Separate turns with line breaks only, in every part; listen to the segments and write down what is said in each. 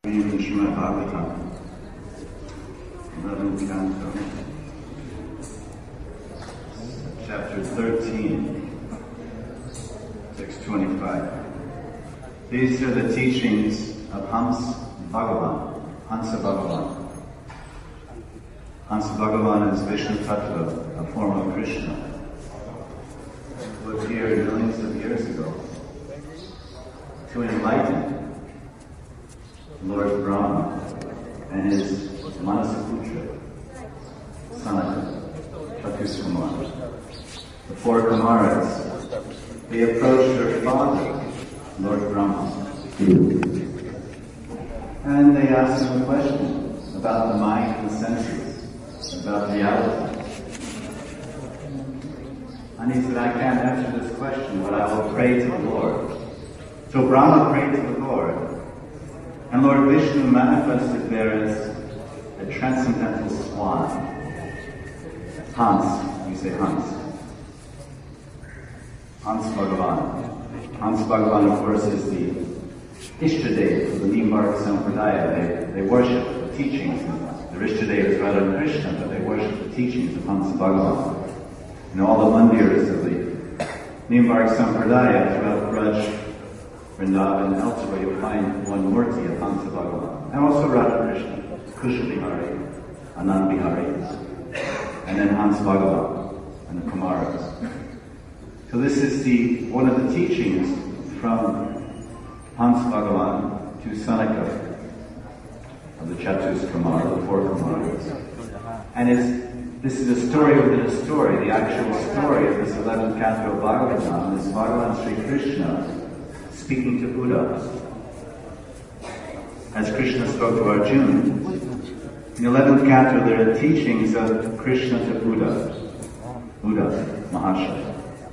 Reading Srimad Bhagavatam, 11th canto, chapter 13, text 25. These are the teachings of Hansa Bhagavan. Hansa Bhagavan is Vishnu Tattva, a form of Krishna, who appeared millions of years ago to enlighten Lord Brahma and his Manasaputra, Sanatana, Chatuskumar. The four Kumaras, they approached their father, Lord Brahma, and they asked him a question about the mind and the senses, about reality. And he said, I can't answer this question, but I will pray to the Lord. So Brahma prayed to the Lord, and Lord Vishnu manifested there as a transcendental swan. Hans, you say Hans. Hans Bhagavan. Hans Bhagavan, of course, is the Ishtadev of the Nimbark Sampradaya. They worship the teachings. Their Ishtadev is Radha Krishna, but they worship the teachings of Hans Bhagavan. In all the mandirs of the Nimbark Sampradaya, throughout Braj, Vrindavan, and elsewhere, you'll find one murti of Hansa Bhagavan. And also Radha Krishna, Kusha Bihari, Anand Bihari, and then Hans Bhagavan and the Kumaras. So this is one of the teachings from Hans Bhagavan to Sanaka of the Chatus Kumara, the four Kumaras. And this is a story within a story. The actual story of this 11th canto of Bhagavatam is Bhagavan Sri Krishna speaking to Buddha. As Krishna spoke to Arjuna, in the 11th canto there are teachings of Krishna to Buddha, Mahasaya.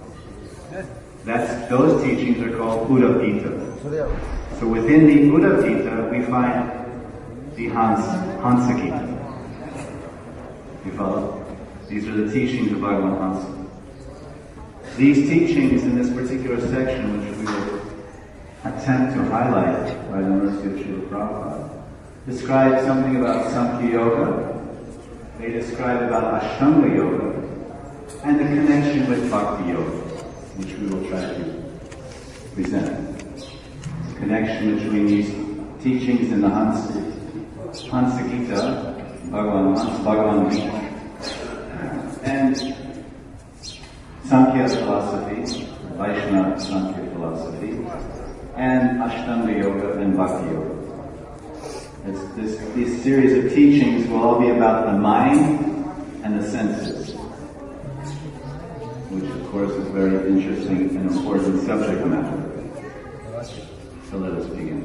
Those teachings are called Buddha Gita. So within the Buddha Gita we find the Hansa Gita. You follow? These are the teachings of Bhagavan Hansa. These teachings in this particular section, which we will attempt to highlight by the mercy of Srila Prabhupada, describe something about Samkhya Yoga. They describe about Ashtanga Yoga and the connection with Bhakti Yoga, which we will try to present. The connection between these teachings in the Hansa Gita, Bhagavan Gita, and Samkhya philosophy, Vaishnava Samkhya philosophy, and Ashtanga Yoga and Bhakti Yoga. These series of teachings will all be about the mind and the senses, which of course is very interesting and important subject matter. So let us begin.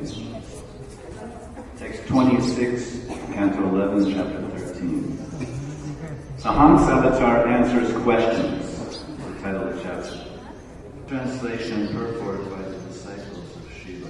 Text 26, Canto 11, Chapter 13. The Hansa Avatar answers questions, the title of the chapter. Translation and purport by the disciples of Srila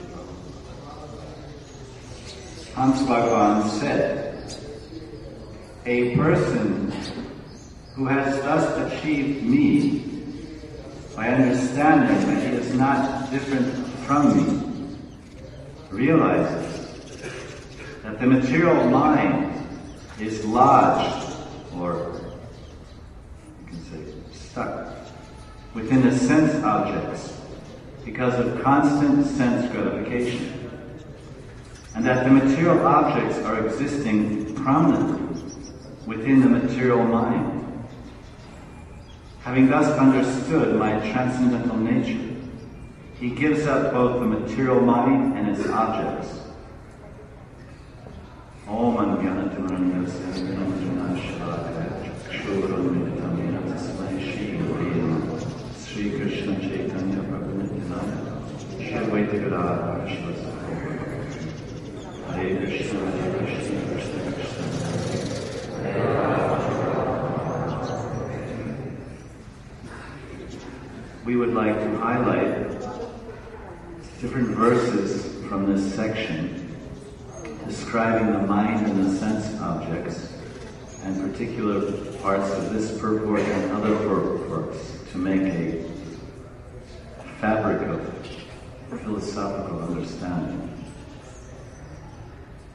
Prabhupada. Hans Bhagavan said, a person who has thus achieved me by understanding that he is not different from me realizes that the material mind is lodged, or you can say stuck, within the sense objects because of constant sense gratification, and that the material objects are existing prominently within the material mind. Having thus understood my transcendental nature, he gives up both the material mind and its objects. Om Anjanatamanya Sanjana Shalakaya Shukramritamina Tasmai Shri Krishna Chaitanya Prabhu Nityananda Shri Advaita Gadadhara Shivasana Hare Krishna Hare Krishna Krishna Krishna Hare Rama. We would like to highlight different verses from this section describing the mind and the sense objects, and particular parts of this purport and other purports to make a fabric of philosophical understanding.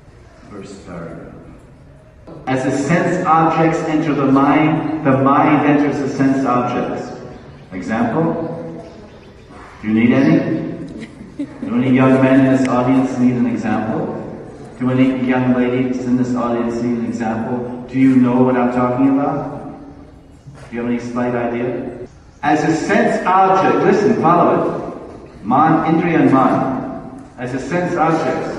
First paragraph. As the sense objects enter the mind enters the sense objects. Example? Do you need any? Do any young men in this audience need an example? Do any young ladies in this audience need an example? Do you know what I'm talking about? Do you have any slight idea? As a sense object, listen, follow it. Man, Indriya and Man. As a sense object.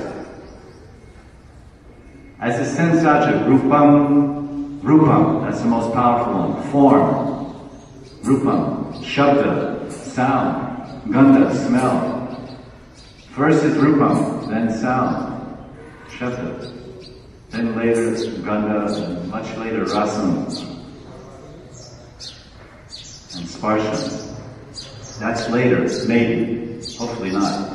As a sense object, Rupam, Rupam, that's the most powerful one. Form, Rupam, Shabda, sound, Gandha, smell. First is Rupam, then sound, Shabda. Then later Gandha, and much later Rasam and Sparsha. That's later, maybe, hopefully not.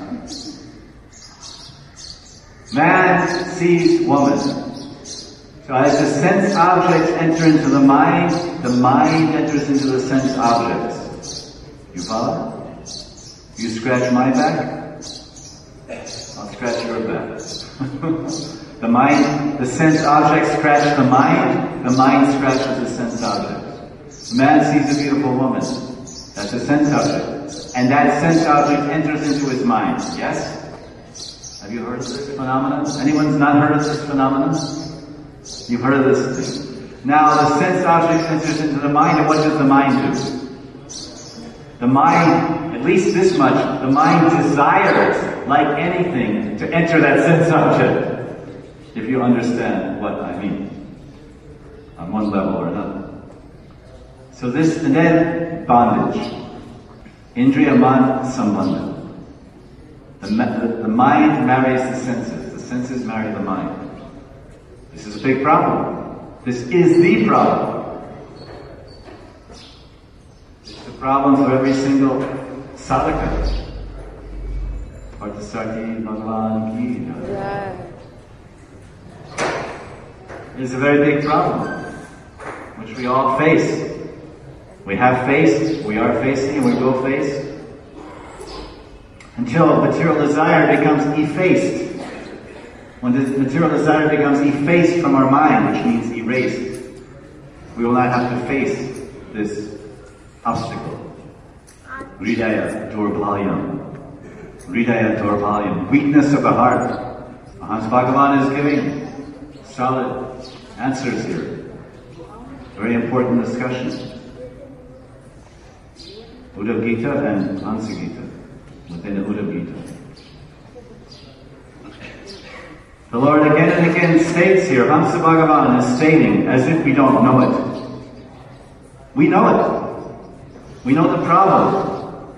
Man sees woman. So as the sense objects enter into the mind enters into the sense objects. You follow? You scratch my back, I'll scratch your back. The sense objects scratch the mind scratches the sense object. Man sees a beautiful woman. That's a sense object. And that sense object enters into his mind. Yes? Have you heard of this phenomenon? Anyone's not heard of this phenomenon? You've heard of this thing. Now, the sense object enters into the mind, and what does the mind do? The mind, at least this much, the mind desires, like anything, to enter that sense object. If you understand what I mean, on one level or another. So this, and then bondage. Indriya Man Sambandha. The mind marries the senses marry the mind. This is a big problem. This is the problem. It's the problem for every single sadhaka. Parthasarthi Bhagavan ki. It's a very big problem, which we all face. We have faced, we are facing, and we will face. Until material desire becomes effaced. When the material desire becomes effaced from our mind, which means erased, we will not have to face this obstacle. Hridaya Durbhalyam. Hridaya Durbhalyam. Weakness of the heart. Hans Bhagavan is giving solid answers here. Very important discussion. Uddhav Gita and Hansa Gita. Within the Uddhav Gita. The Lord again and again states here, Hamsa Bhagavan is stating, as if we don't know it. We know it. We know the problem.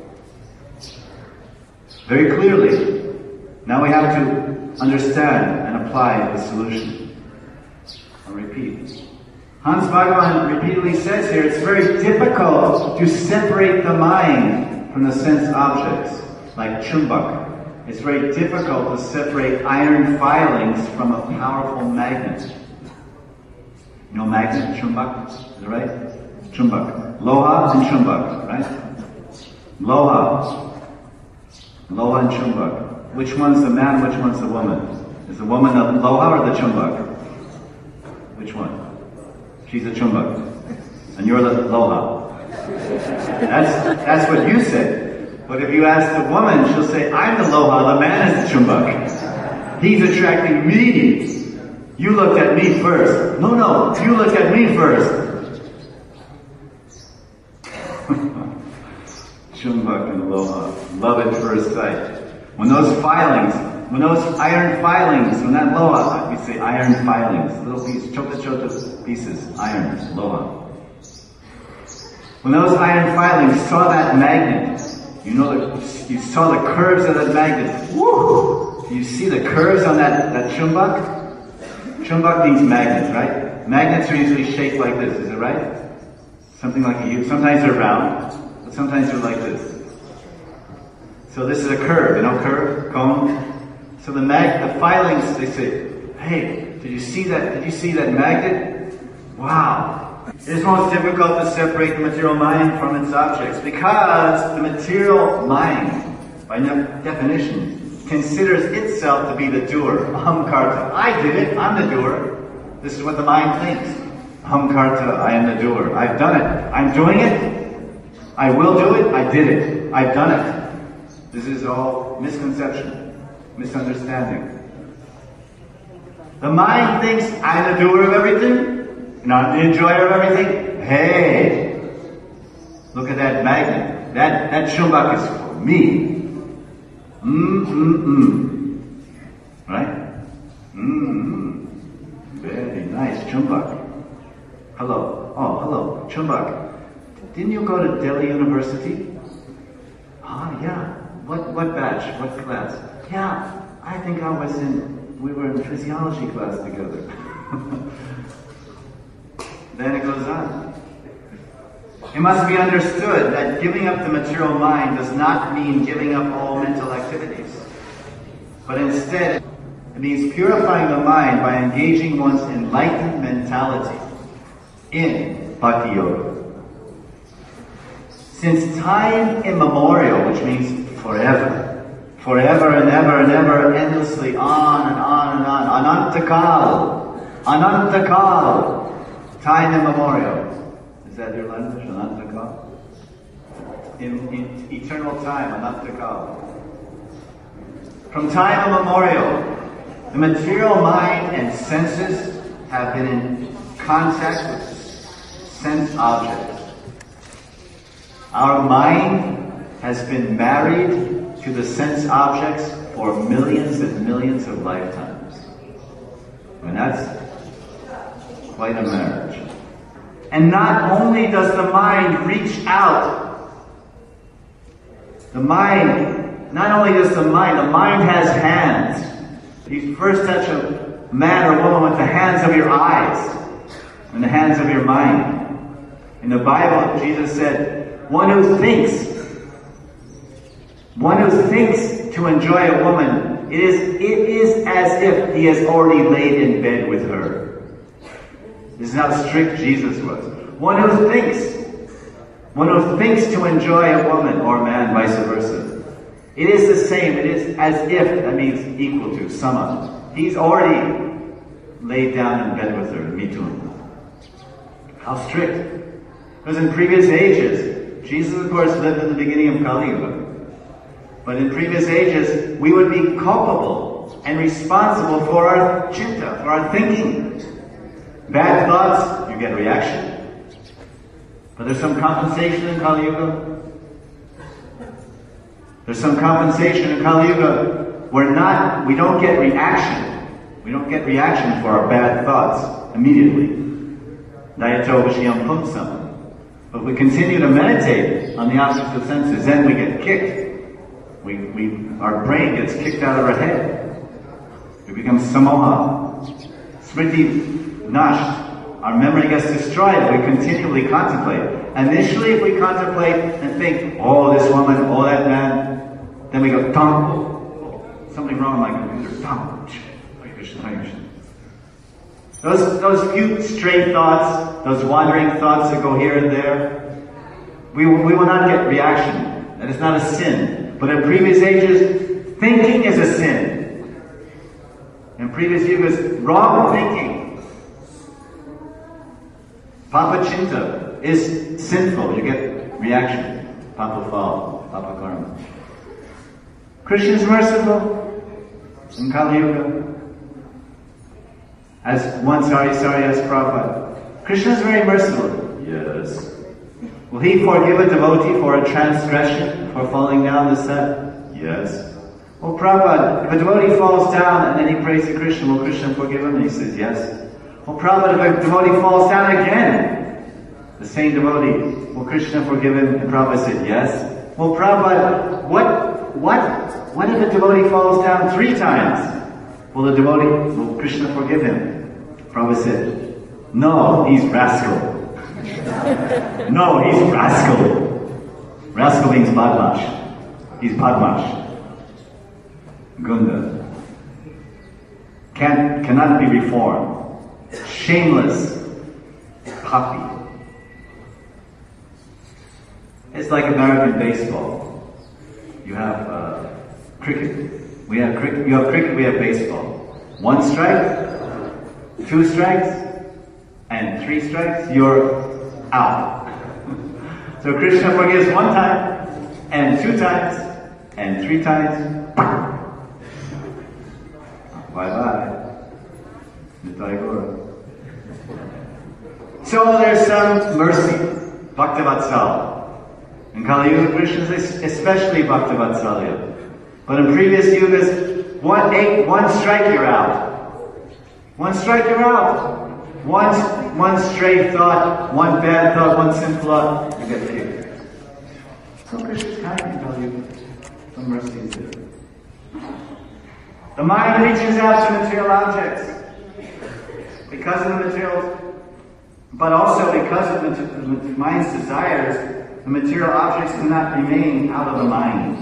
Very clearly. Now we have to understand and apply the solution. I'll repeat. Hans Bhagavan repeatedly says here, it's very difficult to separate the mind from the sense objects. Like chumbak. It's very difficult to separate iron filings from a powerful magnet. You know magnet, chumbak? Is that right? Chumbak. Loha and chumbak, right? Loha. Loha and chumbak. Which one's the man, which one's the woman? Is the woman the loha or the chumbak? Which one? She's a chumbak. And you're the loha. That's what you said. But if you ask the woman, she'll say, I'm the loha, the man is the chumbak. He's attracting me. You looked at me first. No, you looked at me first. Chumbak and loha, love at first sight. When those iron filings, when that loha, we say iron filings, little pieces, chota pieces, iron, loha. When those iron filings saw that magnet, you saw the curves of that magnet. Woo! You see the curves on that chumbak? Chumbak means magnets, right? Magnets are usually shaped like this, is it right? Something like a U. Sometimes they're round, but sometimes they're like this. So this is a curve, curve, cone. So the filings, they say, hey, did you see that magnet? Wow. It is most difficult to separate the material mind from its objects because the material mind, by definition, considers itself to be the doer. Aham karta. I did it. I'm the doer. This is what the mind thinks. Aham karta. I am the doer. I've done it. I'm doing it. I will do it. I did it. I've done it. This is all misconception, misunderstanding. The mind thinks I'm the doer of everything, and I'm the enjoyer of everything. Hey, look at that magnet. That chumbak is for me. Right? Very nice, chumbak. Hello. Oh, hello, chumbak. Didn't you go to Delhi University? Ah, yeah. What batch? What class? Yeah, I think we were in physiology class together. Then it goes on. It must be understood that giving up the material mind does not mean giving up all mental activities. But instead, it means purifying the mind by engaging one's enlightened mentality in Bhakti Yoga. Since time immemorial, which means forever and ever, endlessly, on and on and on, Anantakal, time immemorial. Is that your language, Anantakal? In eternal time, Anantakal. From time immemorial, the material mind and senses have been in contact with sense objects. Our mind has been married to the sense objects for millions and millions of lifetimes. And that's quite a marriage. And not only does the mind reach out, the mind has hands. You first touch a man or woman with the hands of your eyes and the hands of your mind. In the Bible, Jesus said, one who thinks to enjoy a woman, it is as if he has already laid in bed with her. This is how strict Jesus was. One who thinks to enjoy a woman or man, vice versa. It is the same. It is as if, that means equal to, sama. He's already laid down in bed with her, mitun. How strict. Because in previous ages, Jesus, of course, lived in the beginning of Kali Yuga. But in previous ages, we would be culpable and responsible for our chitta, for our thinking. Bad thoughts, you get a reaction. But there's some compensation in Kali Yuga. There's some compensation in Kali Yuga where we don't get reaction. We don't get reaction for our bad thoughts immediately. Dayato Vishyam Pumsam. But we continue to meditate on the objects of senses, then we get kicked. Our brain gets kicked out of our head. We become samoha. Smriti nasht. Our memory gets destroyed. We continually contemplate. Initially, if we contemplate and think, oh, this woman, oh, that man, then we go, thump. Something wrong with my computer. Thump. Hare Krishna, Hare Krishna. Those few stray thoughts, those wandering thoughts that go here and there, we will not get reaction. That is not a sin. But in previous ages, thinking is a sin. In previous yugas, wrong thinking, papa chinta, is sinful. You get reaction. Papa fall, papa karma. Krishna is merciful in Kali Yuga. As one Sari asked Prabhupada, Krishna is very merciful. Yes. Will he forgive a devotee for a transgression, for falling down the set? Yes. Well, Prabhupada, if a devotee falls down and then he prays to Krishna, will Krishna forgive him? And he says, yes. Well, Prabhupada, if a devotee falls down again, the same devotee, will Krishna forgive him? And Prabhupada said, yes. Well, Prabhupada, what if a devotee falls down 3 times? Will Krishna forgive him? Prabhupada said, no, he's rascal. No, he's rascal. Rascal means badmash. He's badmash. Gunda. Cannot be reformed. Shameless. Puppy. It's like American baseball. You have cricket. We have cricket, you have cricket, we have baseball. 1 strike, 2 strikes, and 3 strikes, you're out. So Krishna forgives 1 time, and 2 times, and 3 times. Bye-bye. Nitai Gaura. So there's some mercy, Bhaktivatsal. In Kali Yuga, Krishna is especially Bhaktivatsalya. But in previous yugas, one strike you're out. 1 strike you're out. One stray thought, 1 bad thought, 1 sinful thought, you get kicked. So Krishna's kind in Kali Yuga. Some mercy is there. The mind reaches out to material objects because of the material, but also because of the mind's desires. The material objects cannot remain out of the mind.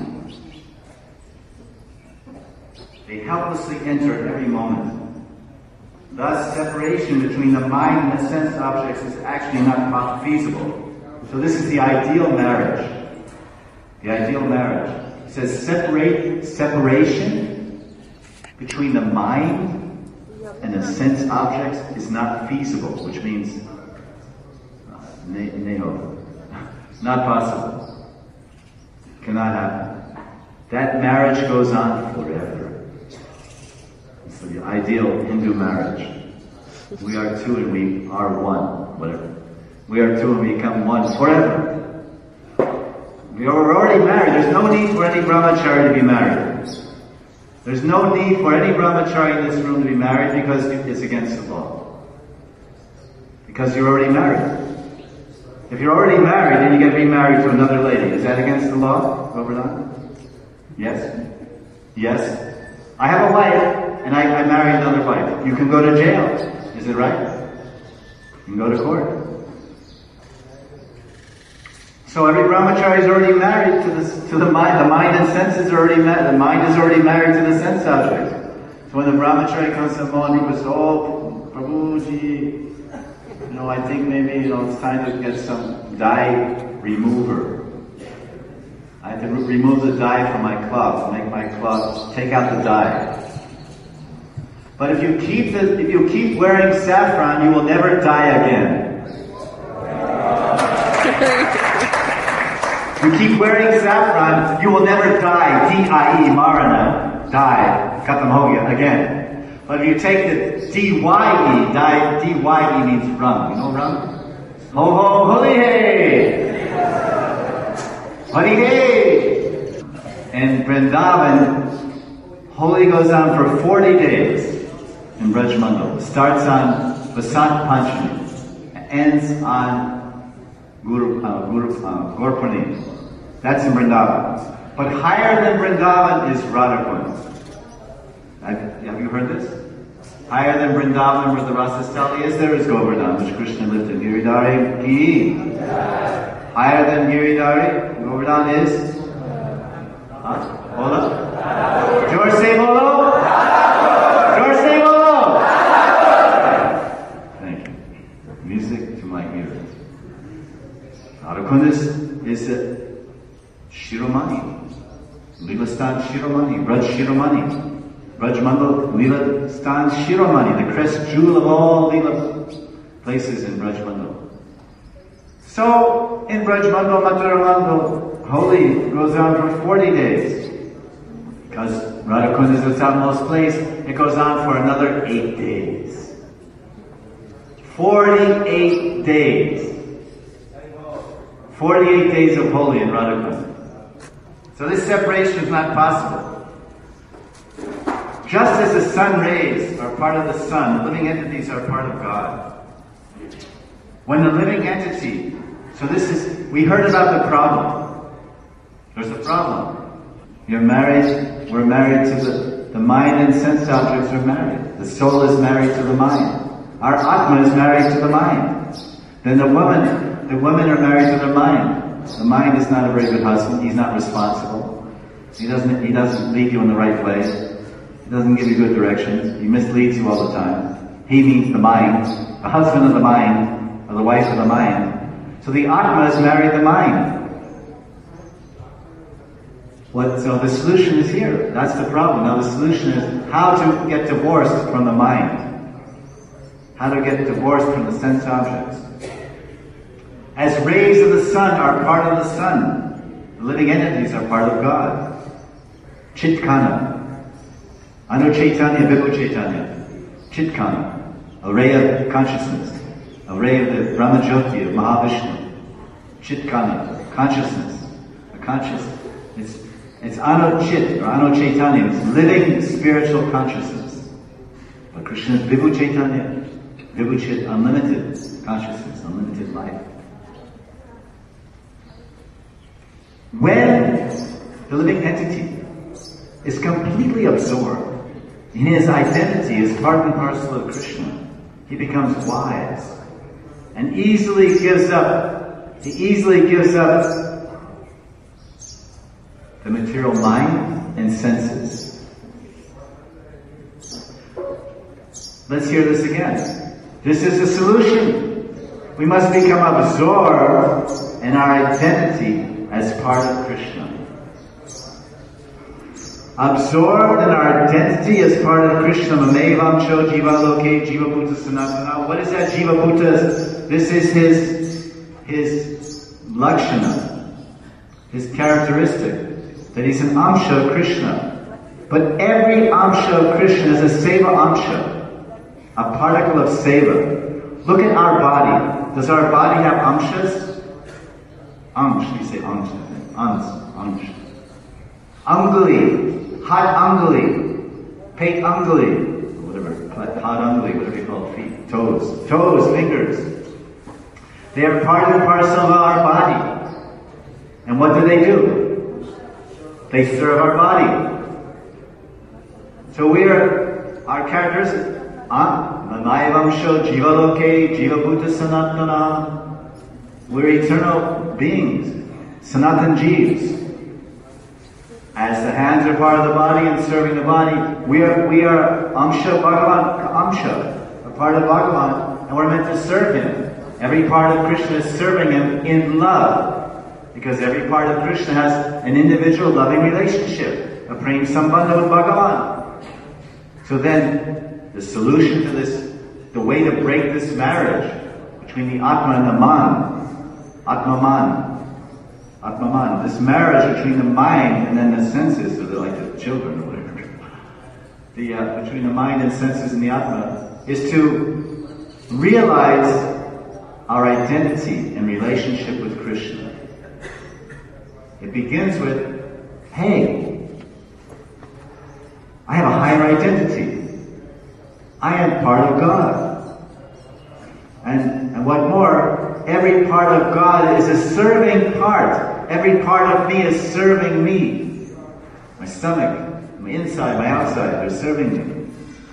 They helplessly enter at every moment. Thus, separation between the mind and the sense objects is actually not feasible. So this is the ideal marriage. The ideal marriage. It says separation between the mind and the sense objects is not feasible, which means not possible. Cannot happen. That marriage goes on forever. It's the ideal Hindu marriage. We are 2 and we are 1, whatever. We are 2 and we become 1 forever. We are already married. There's no need for any brahmachari to be married. There's no need for any brahmachari in this room to be married because it's against the law. Because you're already married. If you're already married, then you get remarried to another lady. Is that against the law, Govardhan? Yes? Yes? I have a wife, and I marry another wife. You can go to jail. Is it right? You can go to court. So every brahmachari is already married to the mind. The mind and senses are already married. The mind is already married to the sense object. So when the brahmachari comes to Mohan, he goes, "Oh, Prabhuji, I think maybe, it's time to get some dye remover. I have to remove the dye from my cloth, make my cloth, take out the dye. But if you keep wearing saffron, you will never die again. You keep wearing saffron, you will never die. D-I-E, marana, die, khatam ho gaya, again. But if you take the D-Y-E, D-Y-E means rum. You know rum? Ho ho holy hey! Holy hey! In Vrindavan, Holi goes on for 40 days in Braj Mandal. Starts on Vasant Panchami, ends on Gurpurnim. That's in Vrindavan. But higher than Vrindavan is Radhakund. Have you heard this? Higher than Vrindavan, where the Rasastali is, there is Govardhan, which Krishna lived in. Giridhari ki. Higher than Giridhari, Govardhan is? Bola? Jor se bolo? Jor se bolo? Thank you. Music to my ears. Radhakund is Shiromani. Lilastan Shiromani. Braj Shiromani. Braj Mandal, Leela Stan Shiromani, the crest jewel of all Leela places in Braj Mandal. So, in Braj Mandal, Mathura Mandal, Holi goes on for 40 days. Because Radhakund is the topmost place, it goes on for another 8 days. 48 days. 48 days of Holi in Radhakund. So this separation is not possible. Just as the sun rays are part of the sun, living entities are part of God. When the living entity, we heard about the problem. There's a problem. We're married to the mind and sense objects are married. The soul is married to the mind. Our Atma is married to the mind. Then the women are married to their mind. The mind is not a very good husband. He's not responsible. He doesn't lead you in the right way. He doesn't give you good directions. He misleads you all the time. He means the mind, the husband of the mind, or the wife of the mind. So the Atma is married to the mind. So the solution is here. That's the problem. Now the solution is how to get divorced from the mind. How to get divorced from the sense objects. As rays of the sun are part of the sun, the living entities are part of God. Chitkana. Anu Chaitanya, Vibhu Chaitanya. Chitkana. A ray of consciousness. A ray of the Brahmajyoti of Mahavishnu. Chitkana. Consciousness. A consciousness. It's Anu Chit or Anu Chaitanya. It's living spiritual consciousness. But Krishna is Vibhu Chaitanya. Vibhu Chit, unlimited consciousness, unlimited life. When the living entity is completely absorbed in his identity as part and parcel of Krishna, he becomes wise and easily gives up the material mind and senses. Let's hear this again. This is the solution. We must become absorbed in our identity as part of Krishna. Absorbed in our identity as part of Krishna. Mamevam cho jiva loke jiva bhuta sanatana. What is that jiva bhuta? This is his lakshana, his characteristic. That he's an amsha of Krishna. But every amsha of Krishna is a seva amsha, a particle of seva. Look at our body. Does our body have amshas? Amsh, we say amsh, amsh. Anguli, hot anguli, pate anguli, whatever, hot anguli, whatever you call it, feet, toes, fingers. They are part and parcel of our body. And what do? They serve our body. So our characters, Manayavamsho Jiva Loke Jiva Bhuta Sanatana. We're eternal beings, Sanatan Jeeves. As the hands are part of the body and serving the body, we are Amsha Bhagavan, Amsha, a part of Bhagavan, and we're meant to serve him. Every part of Krishna is serving him in love. Because every part of Krishna has an individual loving relationship, a prem sambandha with Bhagavan. So then, the solution to this, the way to break this marriage between the Atma and the Atmaman, this marriage between the mind and then the senses, or like the children or whatever, between the mind and senses and the Atma, is to realize our identity and relationship with Krishna. It begins with, hey, I have a higher identity. I am part of God. And what more, every part of God is a serving part. Every part of me is serving me. My stomach, my inside, my outside, they're serving me.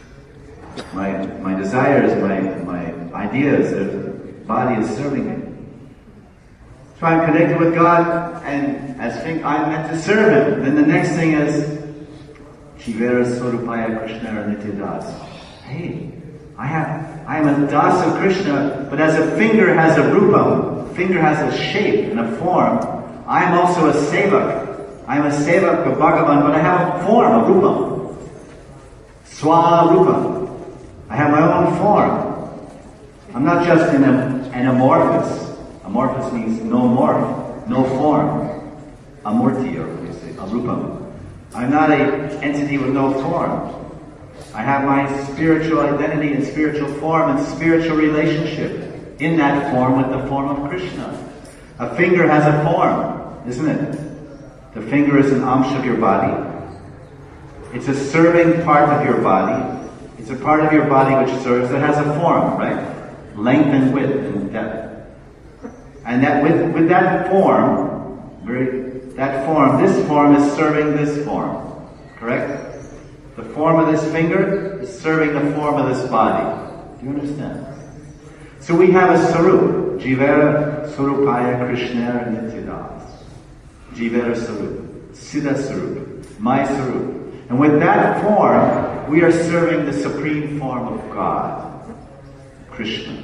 My desires, my ideas, the body is serving me. So I'm connected with God, and as I'm meant to serve Him. Then the next thing is, Shivera Swarupaya Krishna Nityadas. Hey, I am a das of Krishna, but as a finger has a rupam, finger has a shape and a form, I am also a sevak. I am a sevak of Bhagavan, but I have a form, a rupam. Swarupam. I have my own form. I'm not just an amorphous. Amorphous means no morph, no form. Amurti, or what do you say, arupam. I'm not an entity with no form. I have my spiritual identity and spiritual form and spiritual relationship in that form with the form of Krishna. A finger has a form, isn't it? The finger is an amsha of your body. It's a serving part of your body. It's a part of your body which serves, that has a form, right? Length and width and depth. And that with that form, this form is serving this form. Correct? The form of this finger is serving the form of this body. Do you understand? So we have a sarup. Jivera Surupaya Krishna Nityadas. Jivera Sarup. Siddha Sarup. My Sarup. And with that form, we are serving the supreme form of God. Krishna.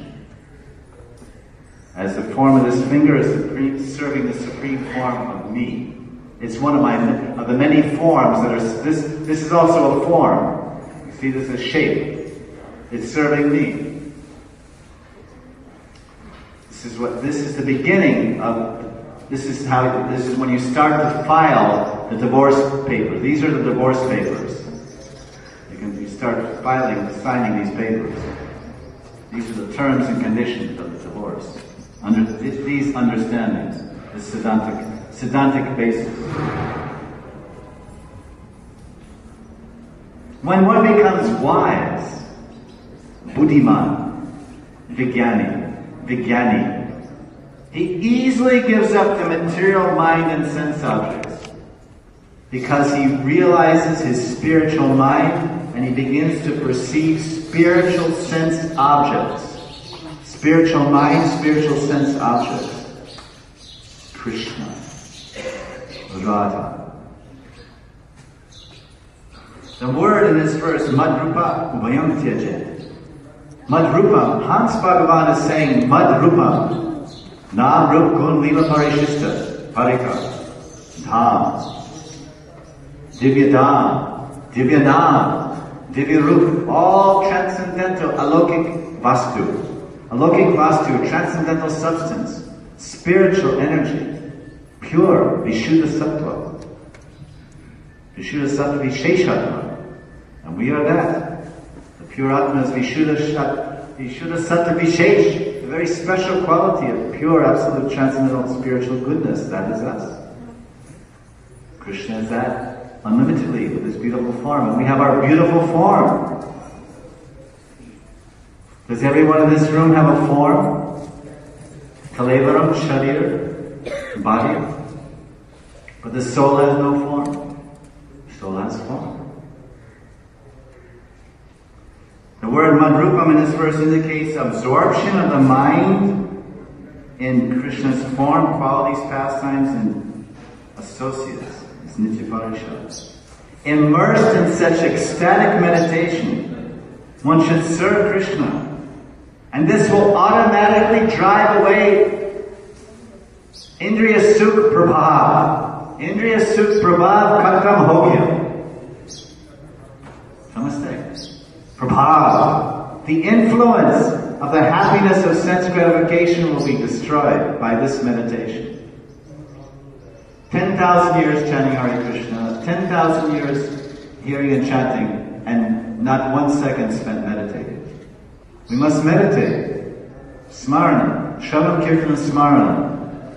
As the form of this finger is serving the supreme form of me, It's one of the many forms that are, this is also a form. You see this as shape. It's serving me. This is the beginning of, this is when you start to file the divorce papers. These are the divorce papers. You start signing these papers. These are the terms and conditions of the divorce. Under these understandings, the Siddhantic basis. When one becomes wise, Buddhiman, Vijnani, he easily gives up the material mind and sense objects because he realizes his spiritual mind and he begins to perceive spiritual sense objects. Spiritual mind, spiritual sense objects. Krishna. Radha. The word in this verse, Madrupa Ubhayam Tyaje. Madrupa, Hans Bhagavan is saying Madrupa. Nam Rup Gun Lila Parishishta. Parika. Dham. Divya Dham. Divya Nam. Divya Rup. All transcendental alokik vastu. Alokik vastu, transcendental substance. Spiritual energy. Pure, Vishuddha Sattva. Vishuddha Sattva, Visheshatma. And we are that. The pure Atma is Vishuddha Sattva Vishesh. The very special quality of pure, absolute, transcendental spiritual goodness. That is us. Krishna is that unlimitedly with his beautiful form. And we have our beautiful form. Does everyone in this room have a form? Kalevaram, Sharir, body. But the soul has no form. The soul has form. The word Madrupam in this verse indicates absorption of the mind in Krishna's form, qualities, pastimes, and associates. It's Nityaparisha. Immersed in such ecstatic meditation, one should serve Krishna. And this will automatically drive away Indriya Sukh Prabhav. Indriya Sukh Prabhav Khatam Ho Gaya. Namaste. Prabhav. The influence of the happiness of sense gratification will be destroyed by this meditation. 10,000 years chanting Hare Krishna, 10,000 years hearing and chanting, and not 1 second spent meditating. We must meditate. Smarana. Shravan Kirtana Smarana.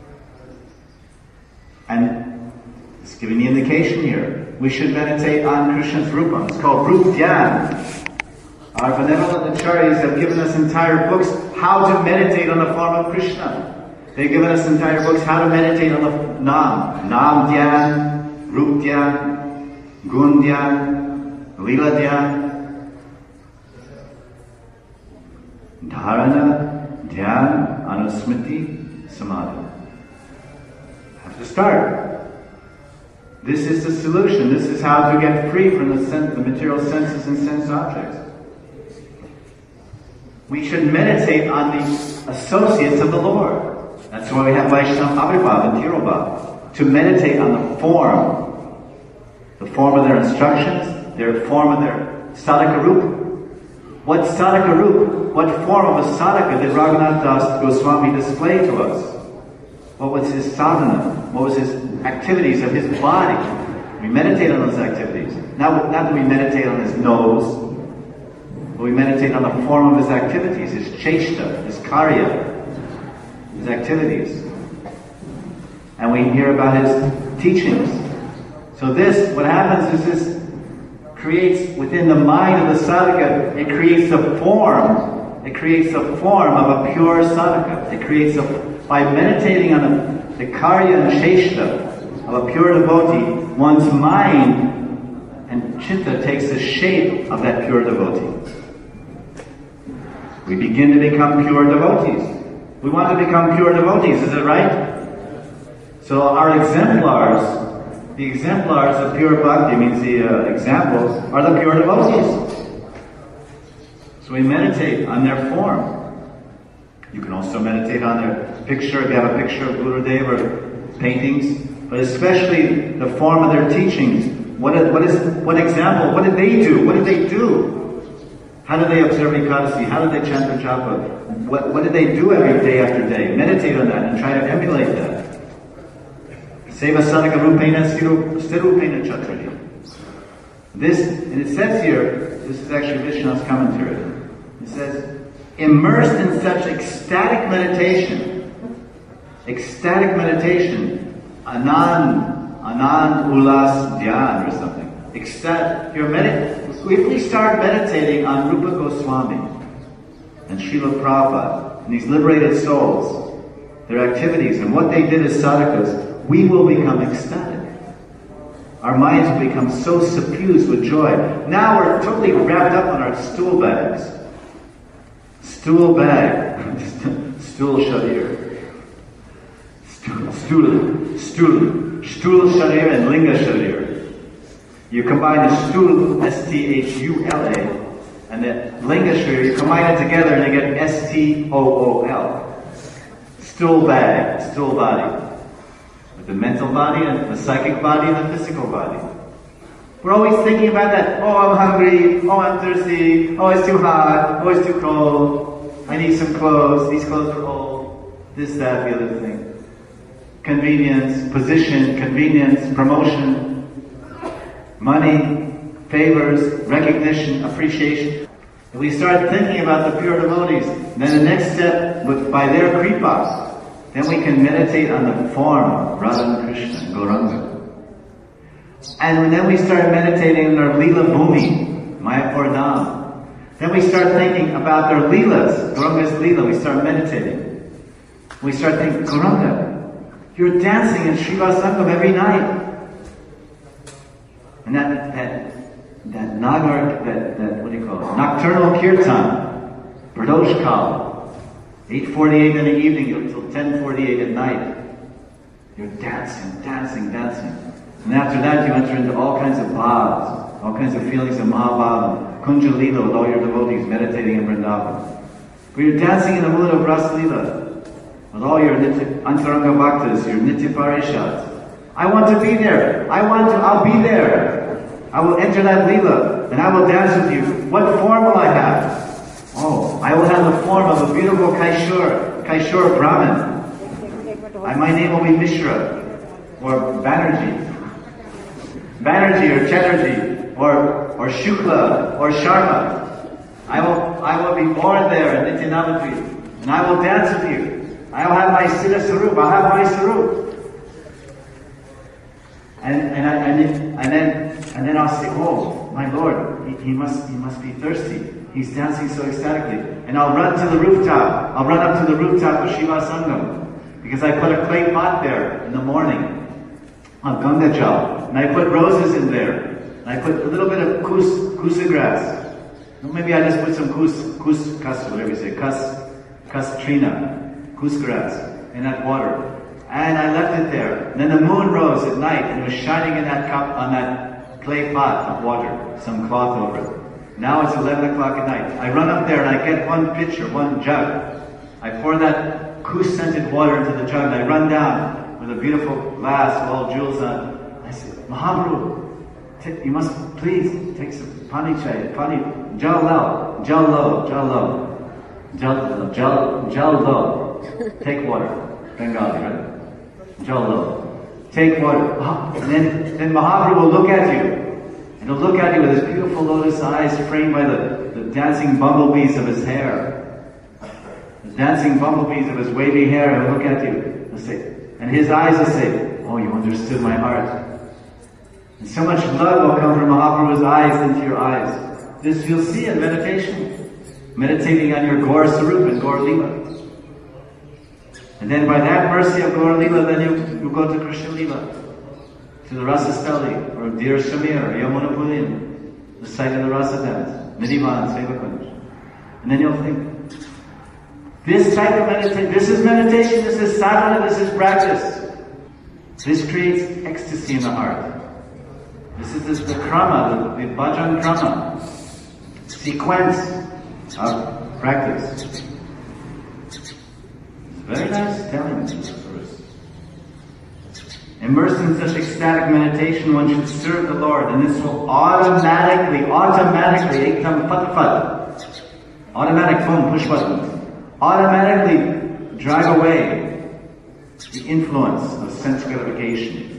And it's giving the indication here. We should meditate on Krishna's Rupa. It's called Rup Dhyan. Our benevolent acharyas have given us entire books how to meditate on the form of Krishna. They've given us entire books how to meditate on the Nam. Nam Dhyan, Rup Dhyan, Gun Dhyan, Lila Dhyan. Dharana, Dhyan, Anusmriti, Samadhi. Have to start. This is the solution. This is how to get free from the material senses and sense objects. We should meditate on the associates of the Lord. That's why we have Vaishnava Abhibhav and Tirobhav. To meditate on the form of their instructions, their form of their sadhaka rupa. What sadhaka rupa, what form of a sadhaka did Raghunath Das Goswami display to us? What was his sadhana? What was his activities of his body? We meditate on those activities. Not that we meditate on his nose, but we meditate on the form of his activities, his cheshta, his karya, his activities. And we hear about his teachings. So what happens is this creates within the mind of the sadhaka, it creates a form. It creates a form of a pure sadhaka. It creates by meditating on the karya and sheshta of a pure devotee, one's mind and chitta takes the shape of that pure devotee. We begin to become pure devotees. We want to become pure devotees, is it right? So our exemplars, the exemplars of pure bhakti, means the examples, are the pure devotees. So we meditate on their form. You can also meditate on their picture. If you have a picture of Gurudev or paintings, but especially the form of their teachings. What example? What did they do? What did they do? How did they observe Ekadasi? How did they chant their japa? What did they do every day after day? Meditate on that and try to emulate that. Seva Sadhaka Rupena Sthirupena Chaturya. This, and it says here, this is actually Vishnu's commentary. It says, immersed in such ecstatic meditation, Anand Ulas Dhyan or something. If we start meditating on Rupa Goswami and Srila Prabhupada and these liberated souls, their activities and what they did as sadhakas, we will become ecstatic. Our minds will become so suffused with joy. Now we're totally wrapped up in our stool bags. Stool bag. Stool sharir. Stool sharir and linga sharir. You combine the stool, S-T-H-U-L-A, and the linga sharir, you combine it together and you get S-T-O-O-L. Stool bag, stool body. With the mental body and the psychic body and the physical body. We're always thinking about that. Oh, I'm hungry. Oh, I'm thirsty. Oh, it's too hot. Oh, it's too cold. I need some clothes. These clothes are old. This, that, the other thing. Convenience, position, convenience, promotion, money, favors, recognition, appreciation. If we start thinking about the pure devotees, then the next step, by their kripa, then we can meditate on the form of Radha and Krishna and Gauranga. And then we start meditating on their Leela Bhumi, Mayapur Dham. Then we start thinking about their Leelas, Gauranga's Leela. We start meditating. We start thinking, Gauranga, you're dancing in Srivas Sangam every night. And that what do you call it? Nocturnal kirtan, Pradosh Kal, 8:48 in the evening until 10:48 at night. You're dancing. And after that you enter into all kinds of bhavs, all kinds of feelings of Mahabhava, Kunja Leela with all your devotees meditating in Vrindavan. But you're dancing in the mood of Ras Leela, with all your Antaranga Bhaktas, your Nitya Parishats. I want to be there. I'll be there. I will enter that Leela, and I will dance with you. What form will I have? Oh, I will have the form of a beautiful Kaishur Brahmin. My name will be Mishra, or Banerjee or Chatterjee, or Shukla, or Sharma. I will be born there in Nityanavadvip, and I will dance with you. I will have my Siddha Sarup, I'll have my Sarup. And then I'll say, oh, my Lord, he must be thirsty. He's dancing so ecstatically. And I'll run to the rooftop. I'll run up to the rooftop of Shiva Sangam. Because I put a clay pot there in the morning. On Ganga Jal. And I put roses in there. And I put a little bit of kusa grass. Maybe I just put some whatever you say, trina, kus grass in that water. And I left it there. And then the moon rose at night and it was shining in that cup on that clay pot of water. Some cloth over it. Now it's 11 o'clock at night. I run up there and I get one pitcher, one jug. I pour that kus-scented water into the jug and I run down with a beautiful glass with all jewels on. I say, Mahaprabhu, you must please take some pani chai, jal lo. Take water. Bengali, right? Jal lo. Take water. And then Mahaprabhu will look at you. And he'll look at you with his beautiful lotus eyes framed by the dancing bumblebees of his hair. The dancing bumblebees of his wavy hair, he'll look at you. He'll say, and his eyes will say, oh, you understood my heart. And so much love will come from Mahaprabhu's eyes into your eyes. This you'll see in meditation. Meditating on your Gaur Sarup and Gaur Leela. And then by that mercy of Gaur Leela, then you go to Krishna Leela. To the Rasa Stali, or Dir Shamir, or Yamuna Pulin, the site of the Rasa dance, Midhivan, Sevakunj. And then you'll think, this type of meditation, this is sadhana, this is practice. This creates ecstasy in the heart. This is the krama, the bhajan krama, sequence of practice. It's very nice telling this verse. Immersed in such ecstatic meditation, one should serve the Lord, and this will automatically, ekdam fat, automatic phone push button, automatically drive away the influence of sense gratification.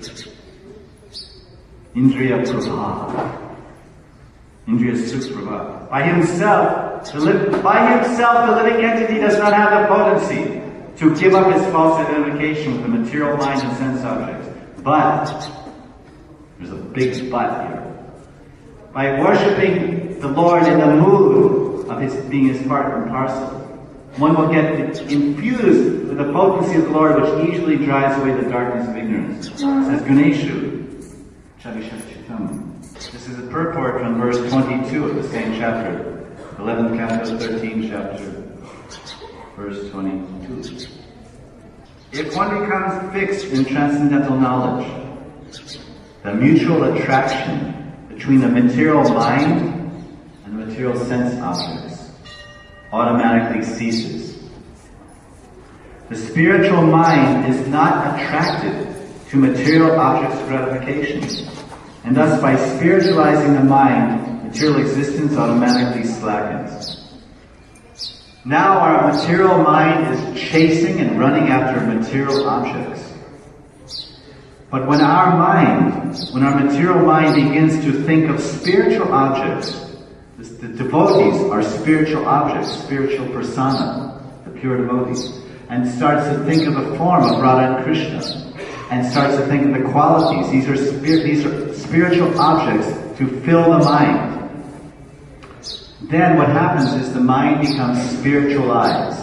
Indriya prabha. Indriya sukh prabha. By himself, the living entity does not have the potency to give up his false identification with the material mind and sense objects. But, there's a big but here. By worshipping the Lord in the mood of his being his part and parcel, one will get infused with the potency of the Lord, which easily drives away the darkness of ignorance. Says Ganeshu, Chavishakchitam. This is a purport from verse 22 of the same chapter, 11th canto, 13th chapter, verse 22. If one becomes fixed in transcendental knowledge, the mutual attraction between the material mind and the material sense objects automatically ceases. The spiritual mind is not attracted to material objects of gratification, and thus by spiritualizing the mind, material existence automatically slackens. Now our material mind is chasing and running after material objects. But when our material mind begins to think of spiritual objects, the devotees are spiritual objects, spiritual persona, the pure devotees, and starts to think of the form of Radha and Krishna, and starts to think of the qualities. These are spiritual objects to fill the mind. Then what happens is the mind becomes spiritualized.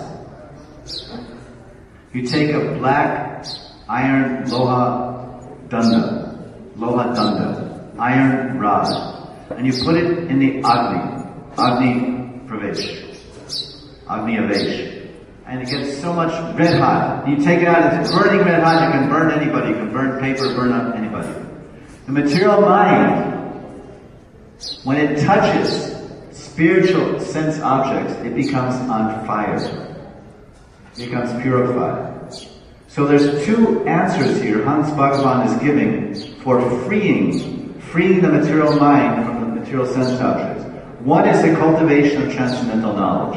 You take a black iron loha danda, iron rod, and you put it in the Agni Avesh, and it gets so much red hot. You take it out, it's burning red hot, you can burn anybody, you can burn paper, burn up anybody. The material mind, when it touches spiritual sense objects, it becomes on fire. It becomes purified. So there's two answers here Hans Bhagavan is giving for freeing the material mind from the material sense objects. One is the cultivation of transcendental knowledge.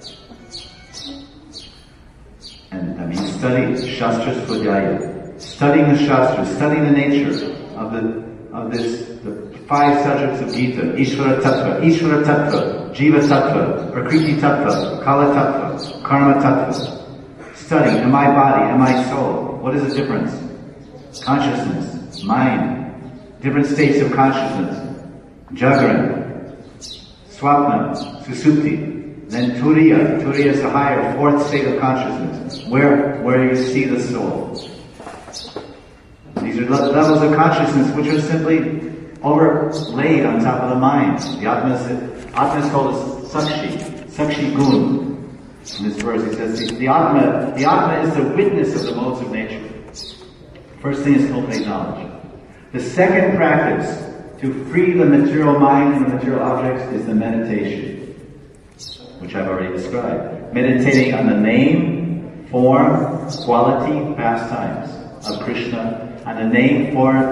And that means study Shastras Swadhyaya. Studying the Shastras, studying the nature of the 5 subjects of Gita: Ishvara Tattva, Jiva Tattva, Prakriti Tattva, Kala Tattva, Karma Tattva. Studying, am I body, am I soul? What is the difference? Consciousness, mind, different states of consciousness. Jagran, Swapna, Susupti, then Turiya. Turiya is the higher, 4th state of consciousness, where you see the soul. These are levels of consciousness which are simply overlaid on top of the mind. The Atma is called as Sakshi Gun. In this verse he says, the Atma is the witness of the modes of nature. First thing is cultivate knowledge. The second practice to free the material mind from the material objects is the meditation, which I've already described. Meditating on the name, form, quality, pastimes of Krishna, and the name,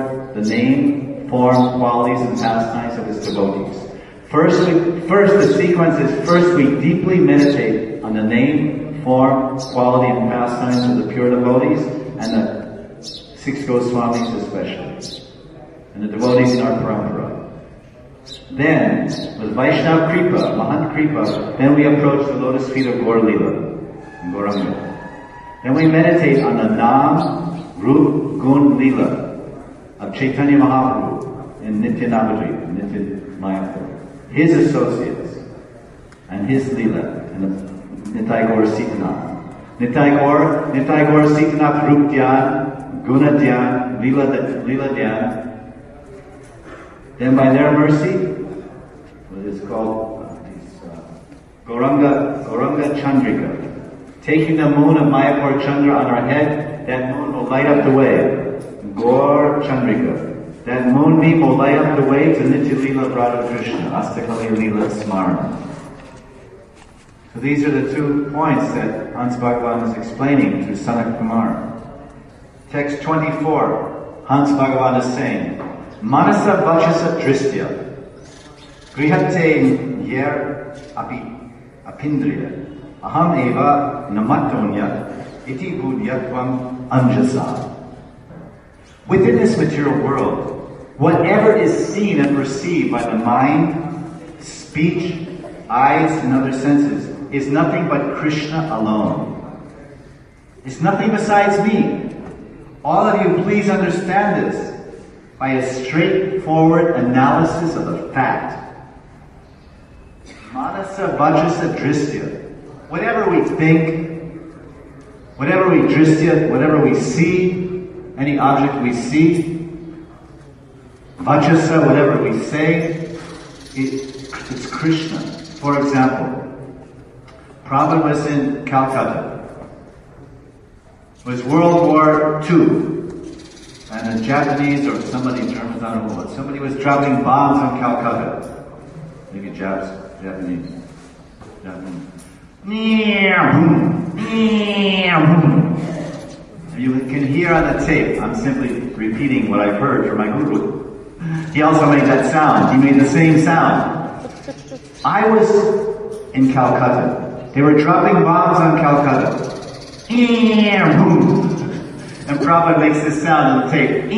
form, qualities, and pastimes of his devotees. First, the sequence is first we deeply meditate on the name, form, quality, and pastimes of the pure devotees, and the 6 Goswamis especially, and the devotees in our parampara. Then, with Vaishnava Kripa, Mahant Kripa, then we approach the lotus feet of Gaur Lila and Gauranga. Then we meditate on the Nam, Rup, Gun, Lila of Chaitanya Mahaprabhu in Nitya Navadvip, Nitya Mayapur, his associates, and his Lila, and Nitai Gaur Sitanath. Nitai Gaur Sitanath Rup Dhyan, Guna Dhyan, Lila Dhyan. Then by their mercy, what is called Gauranga Chandrika, taking the moon of Mayapur Chandra on our head, that moon will light up the way. Gaur Chandrika. That moonbeam will light up the way to Nitya Lila Radha Krishna, Astakali Lila Smarana. So these are the 2 points that Hans Bhagavan is explaining to Sanat Kumar. Text 24 Hans Bhagavan is saying, Manasa Vachasa Dristya Grihate Yer Apindriya Aham Eva Namatonya Iti Budyatvam Anjasa. Within this material world, whatever is seen and perceived by the mind, speech, eyes, and other senses is nothing but Krishna alone. It's nothing besides me. All of you, please understand this by a straightforward analysis of the fact. Manasa Vajasa Dristya. Whatever we think, whatever we dristya, whatever we see, any object we see, Vajasa, whatever we say, it's Krishna. For example, Prabhupada was in Calcutta. It was World War II. And the Japanese or somebody, Germans, I don't know what, somebody was dropping bombs on Calcutta. Maybe Japanese. You can hear on the tape, I'm simply repeating what I've heard from my guru. He also made that sound. He made the same sound. I was in Calcutta. They were dropping bombs on Calcutta. And Prabhupada makes this sound on the tape.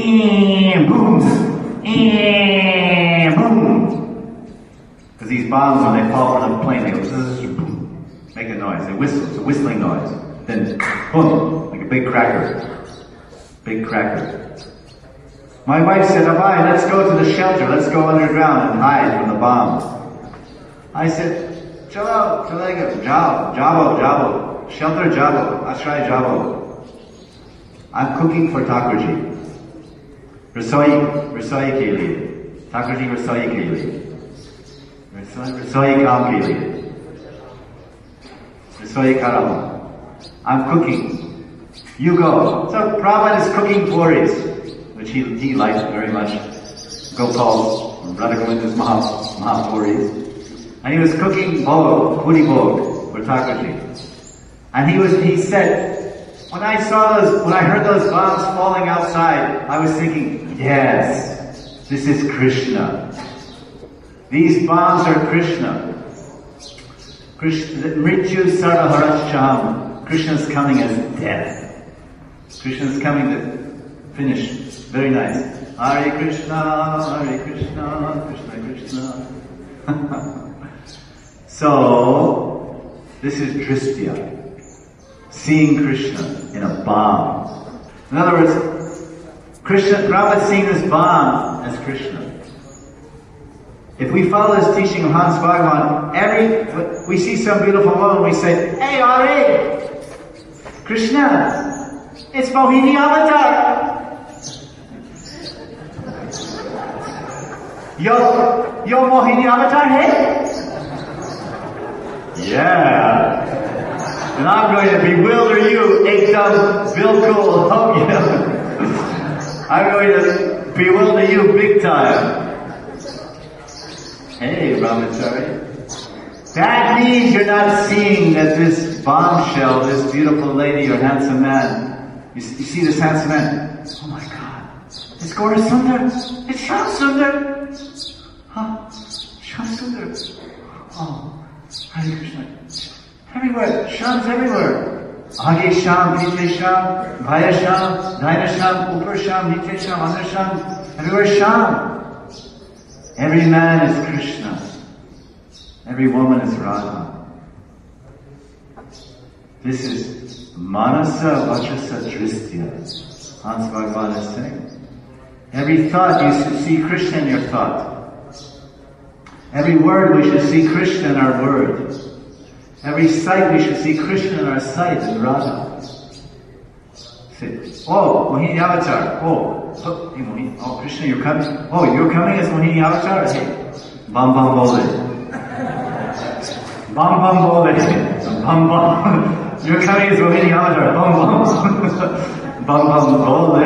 Because these bombs, when they fall from the plane, they go boom, make a noise. They whistle. It's a whistling noise. Then boom, like a big cracker. Big cracker. My wife said, Abai, let's go to the shelter. Let's go underground and hide from the bombs. I said, chalo, jabo. Shelter jabo. Ashray jabo. I'm cooking for Thakurji. Rasoi ke liye. Thakurji rasoi ke liye. Rasoi kaam ke liye. Rasoi karam. I'm cooking. You go. So Prabhupada is cooking puris, which he liked very much. Gopal, Radha Govinda's Mahapuris. And he was cooking puri bhog for Thakurji. And he said, when I heard those bombs falling outside, I was thinking, yes, this is Krishna. These bombs are Krishna. Mrityu Sarva Haracham. Krishna's coming as death. Krishna's coming to finish. Very nice. Hare Krishna, Krishna Krishna. So, this is Dristya. Seeing Krishna in a bomb. In other words, Prabhupada is seeing this bomb as Krishna. If we follow this teaching of Hans Bhagavan, we see some beautiful woman, we say, hey Ari, Krishna, it's Mohini Avatar. Yo Mohini Avatar hai? Yeah. And I'm going to bewilder you, ekdam bilkul I'm going to bewilder you big time. Hey, Brahmachari. That means you're not seeing that this bombshell, this beautiful lady or handsome man, you see this handsome man, oh my God, it's Gaura Sundar, it's Shyam Sundar. Huh? Shyam Sundar. Oh, Hare Krishna. Everywhere. Sham's everywhere. Age Sham, Piche Sham, Bhaya Sham, Daina Sham, Upar Sham, Nitya Sham, Under Sham. Everywhere Sham. Every man is Krishna. Every woman is Radha. This is Manasa Vachasa Dristya. Hans Bhagavan is saying. Every thought, you should see Krishna in your thought. Every word, we should see Krishna in our word. Every sight, we should see Krishna in our sight and Radha. Say, oh, Mohini Avatar. Oh, hey, Mohini. Oh, Krishna, you're coming. Oh, you're coming as Mohini Avatar? Hey, Bam Bam Bole. Bam Bam Bole. Bam Bam. You're coming as Mohini Avatar. Bam Bam. Bam Bam Bole.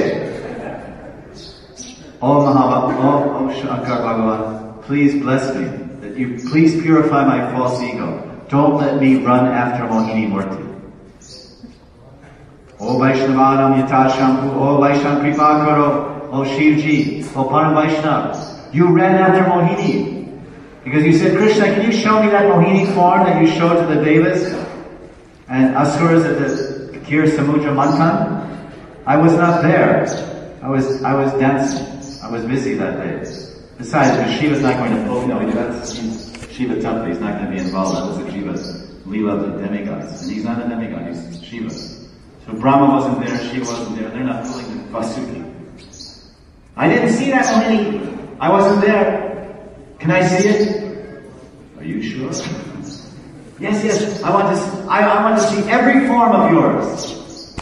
Om Shankar Bhagavan, please bless me. That you please purify my false ego. Don't let me run after Mohini Murti. O Vaishnavanam Yatashampu, O Vaishnav Kripa Karo, O Shivji, O Param Vaishnav. You ran after Mohini. Because you said, Krishna, can you show me that Mohini form that you showed to the Devas and Asuras at the Kir Samudra Manthan? I was not there. I was dancing. I was busy that day. Besides, Shiva's not going to pull, that's Shiva Tattva. He's not going to be involved. That was the Shiva Leela of the demigods. And he's not a demigod, he's Shiva. So Brahma wasn't there, Shiva wasn't there. They're not pulling the Vasuki. I didn't see that Mohini. I wasn't there. Can I see it? Are you sure? Yes. I want to see every form of yours.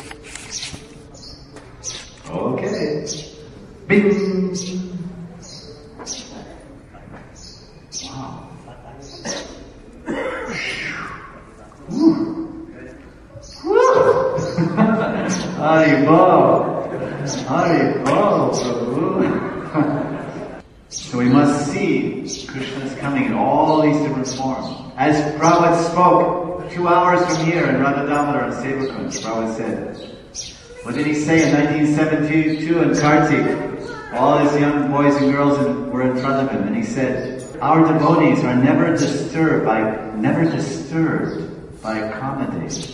Okay. Bing. Wow. Haribol. So we must see Krishna is coming in all these different forms. As Prabhupada spoke 2 hours from here in Radha Damodar and Sevakund, Prabhupada said, what did he say in 1972 in Kartik? All his young boys and girls were in front of him, and he said, our devotees are never disturbed by accommodation.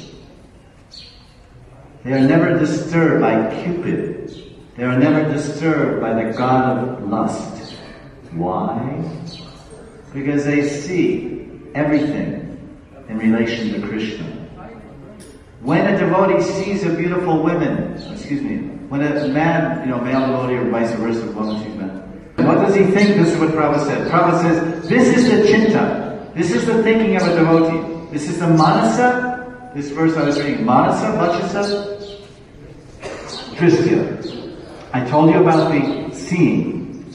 They are never disturbed by Cupid. They are never disturbed by the god of lust. Why? Because they see everything in relation to Krishna. When a devotee sees a beautiful woman, when a man, male devotee or vice versa, woman sees man, what does he think? This is what Prabhupada said. Prabhupada says, this is the chinta. This is the thinking of a devotee. This is the manasa. This verse I was reading. Manasa, vachasa, dristya. I told you about the seeing.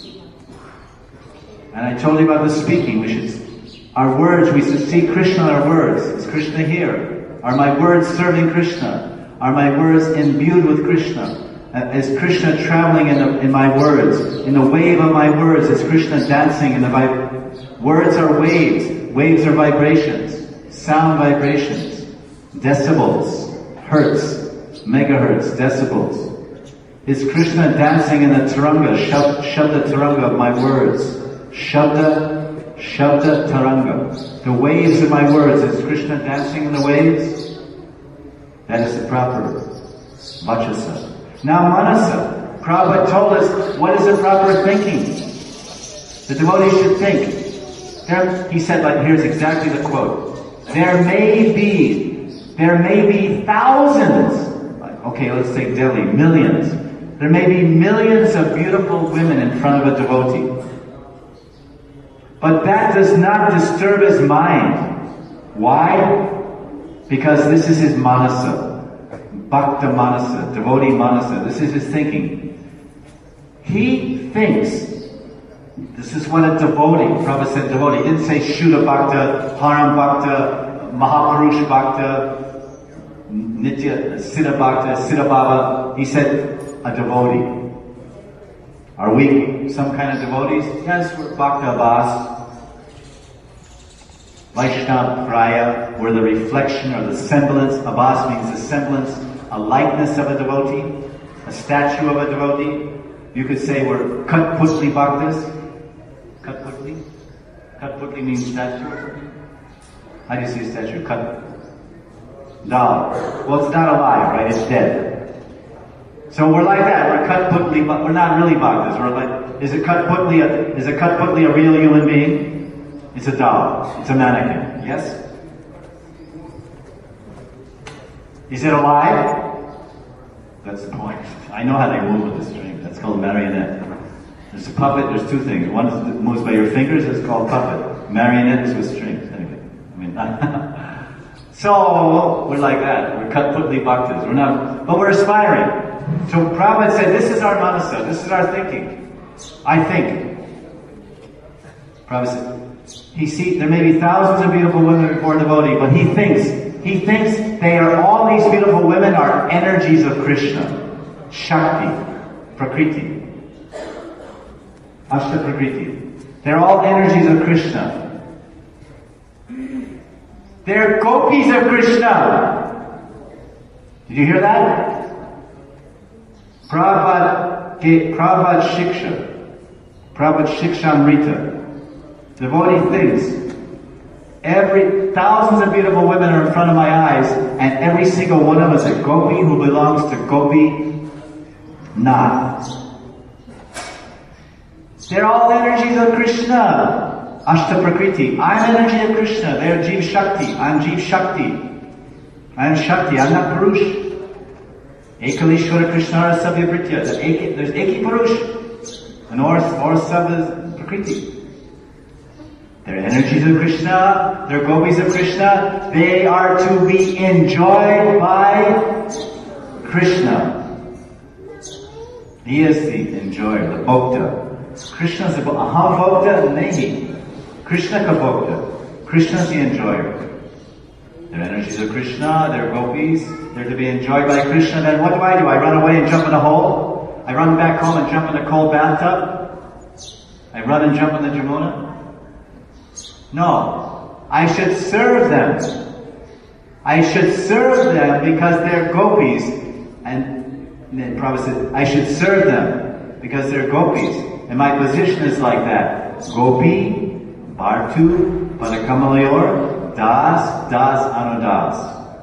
And I told you about the speaking. Our words, we should see Krishna in our words. Is Krishna here? Are my words serving Krishna? Are my words imbued with Krishna? Is Krishna traveling in my words? In the wave of my words, is Krishna dancing in the words are waves. Waves are vibrations. Sound vibrations. Decibels. Hertz. Megahertz. Decibels. Is Krishna dancing in the taranga, shabda taranga of my words? Shabda taranga. The waves of my words, is Krishna dancing in the waves? That is the proper vachasa. Now manasa. Prabhupada told us what is the proper thinking. The devotee should think. He said, here's exactly the quote. There may be thousands. Okay, let's take Delhi, millions. There may be millions of beautiful women in front of a devotee. But that does not disturb his mind. Why? Because this is his manasa. Bhakta manasa, devotee manasa. This is his thinking. He thinks, this is what a devotee, Prabhupada said devotee, he didn't say Shuddha Bhakta, Param Bhakta, Mahapurush Bhakta, Nitya, Siddha Bhakta, Siddha Bhava. He said a devotee. Are we some kind of devotees? Yes, we're Bhakta Abhas. Vaishnava Praya, we're the reflection or the semblance. Abhas means the semblance, a likeness of a devotee, a statue of a devotee. You could say we're Katputli Bhaktas. Katputli? Katputli means statue or something? How do you see a statue? Dal. Well, it's not alive, right? It's dead. So we're like that. We're Katputli, but we're not really Bhaktas. We're like, is a Katputli a real human being? It's a doll. It's a mannequin. Yes? Is it alive? That's the point. I know how they move with the string. That's called a marionette. There's a puppet, there's two things. One is that moves by your fingers, it's called puppet. Marionette is with strings. Anyway, so, we're like that. We're Katputli Bhaktas. We're not, but we're aspiring. So Prabhupada said, this is our manasa, this is our thinking. I think. Prabhupada said, there may be thousands of beautiful women before a devotee, but he thinks these beautiful women are energies of Krishna. Shakti, Prakriti. Ashta Prakriti. They're all energies of Krishna. They're gopis of Krishna. Did you hear that? Prabhupada Shikshamrita. Devotee thinks, thousands of beautiful women are in front of my eyes, and every single one of us is a gopi who belongs to Gopi Nath. They're all energies of Krishna. Ashta Prakriti. I'm energy of Krishna. They're Jeev Shakti. I'm Jeev Shakti. I'm Shakti. I'm not Purush. Ekalishwara Krishna Sabya Britya. There's Eki Purush. And or Sab is Prakriti. They're energies of Krishna. They're gopis of Krishna. They are to be enjoyed by Krishna. He is the enjoyer, the bhokta. Krishna is the aham bhokta nahi. Krishna ka bhokta. Krishna is the enjoyer. They're energies of Krishna, they're gopis, they're to be enjoyed by Krishna. Then what do? I run away and jump in a hole? I run back home and jump in a cold bathtub? I run and jump in the Jamuna? No. I should serve them. I should serve them because they're gopis. And then Prabhupada said, I should serve them because they're gopis. And my position is like that. Gopi, Bhartu, Padakamalayur, Das, Das, Anudas.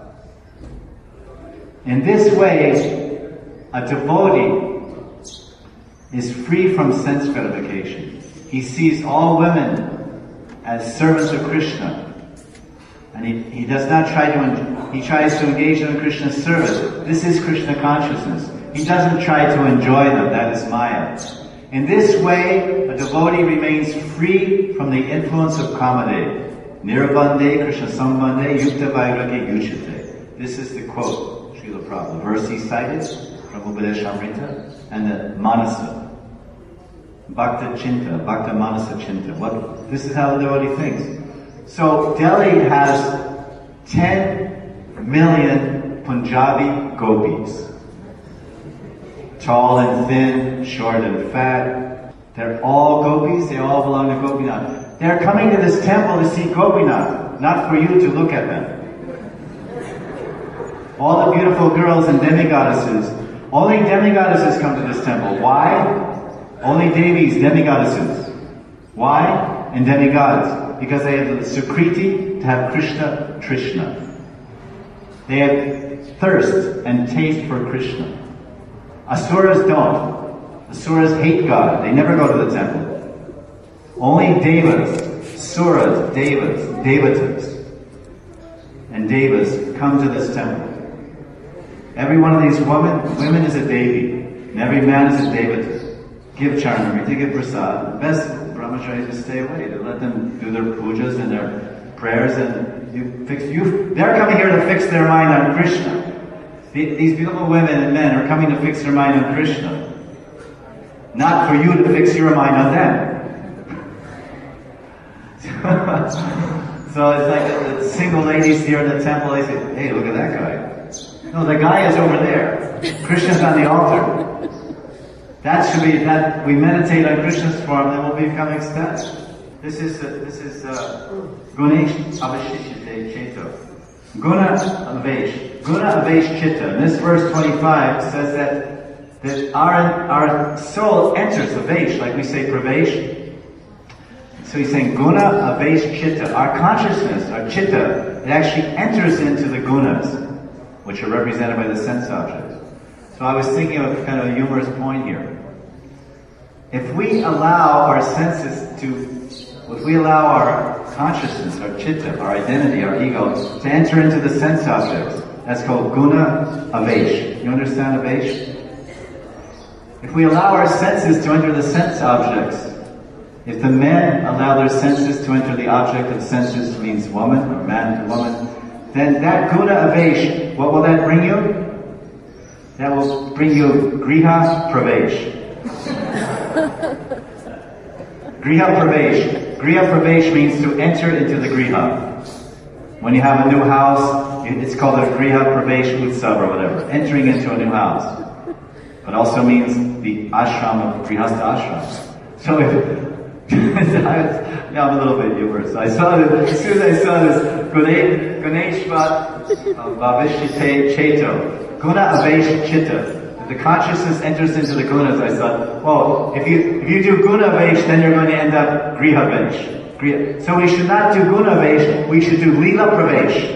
In this way, a devotee is free from sense gratification. He sees all women as servants of Krishna. And he does not he tries to engage them in Krishna's service. This is Krishna consciousness. He doesn't try to enjoy them, that is Maya. In this way, a devotee remains free from the influence of Kamadev. Nirabande Krishna Sambande Yukta Vairagya Yuchate. This is the quote, Srila Prabhupada. The verse he cited from Upadeshamrita and the Manasa. Bhakta Chinta, Bhakta Manasa Chinta. This is how the devotee thinks. So Delhi has 10 million Punjabi gopis. Tall and thin, short and fat. They're all gopis, they all belong to Gopinath. They're coming to this temple to see Gopinath, not for you to look at them. All the beautiful girls and demigoddesses, only demigoddesses come to this temple. Why? Only Devis, demigoddesses. Why? And demigods. Because they have the Sukriti to have Krishna, Trishna. They have thirst and taste for Krishna. Asuras don't. Asuras hate God. They never go to the temple. Only Devas, Suras, Devas, Devatas, and Devas come to this temple. Every one of these women is a Devi, and every man is a Devata. Give Charnamrita, give Prasad. The best brahmacharis to stay away, to let them do their pujas and their prayers, and they're coming here to fix their mind on Krishna. These beautiful women and men are coming to fix their mind on Krishna. Not for you to fix your mind on them. So it's like the single ladies here in the temple, they say, hey, look at that guy. No, the guy is over there. Krishna's on the altar. That should be, that we meditate on Krishna's form, then we'll become ecstatic. This is Gunesh Avashishite Cheto. Guna Avesh Chitta. And this verse 25 says that our soul enters Avesh, like we say Pravesh. So he's saying Guna Avesh Chitta. Our consciousness, our Chitta, it actually enters into the gunas, which are represented by the sense objects. So I was thinking of kind of a humorous point here. If we allow our consciousness, our chitta, our identity, our ego, to enter into the sense objects, that's called guna avesh. You understand avesh? If we allow our senses to enter the sense objects, if the men allow their senses to enter the object of senses, means woman, or man to woman, then that guna avesh, what will that bring you? That will bring you griha pravesh. Griha pravesh. Griha pravesh means to enter into the griha. When you have a new house, it's called a griha pravesh utsav or whatever. Entering into a new house. But also means the ashram of grihastha ashram. So if I'm a little bit humorous. As soon as I saw this, Ganesh Bhavishite Cheto, Guna Avesh Chitta. the consciousness enters into the gunas. I thought, oh, if you do guna vesh, then you're going to end up griha vesh. So we should not do guna vesh, we should do lila pravesh.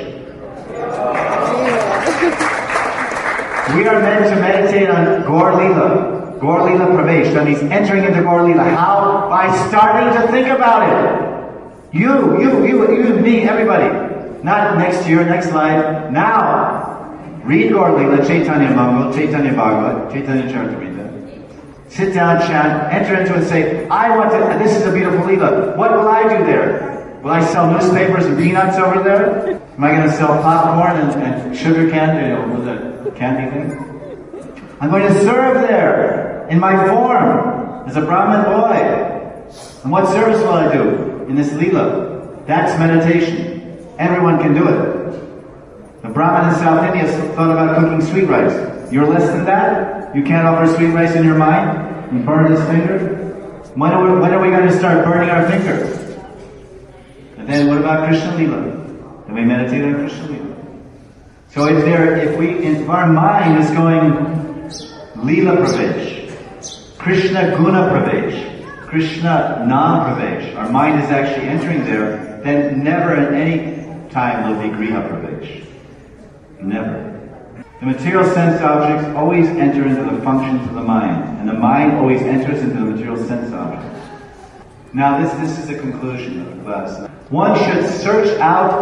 We are meant to meditate on Gaur Lila Pravesh. That means entering into Gaur Lila. How? By starting to think about it. You, me, everybody. Not next year, next life. Now. Read Gaur Lila, Chaitanya Mangal, Chaitanya Bhagavat, Chaitanya Charitamrita. Sit down, chant, enter into it and say, I want to, this is a beautiful Lila. What will I do there? Will I sell newspapers and peanuts over there? Am I going to sell popcorn and sugar candy, with the candy thing? I'm going to serve there in my form as a Brahmin boy. And what service will I do in this Leela? That's meditation. Everyone can do it. The Brahmin in South India thought about cooking sweet rice. You're less than that? You can't offer sweet rice in your mind and burn his finger? When are we going to start burning our fingers? And then what about Krishna Leela? Then we meditate on Krishna Leela. So if our mind is going Leela Pravesh, Krishna Guna Pravesh, Krishna Nam Pravesh, our mind is actually entering there, then never at any time will be Griha Pravesh. Never. The material sense objects always enter into the functions of the mind, and the mind always enters into the material sense objects. Now this is the conclusion of the class. One should search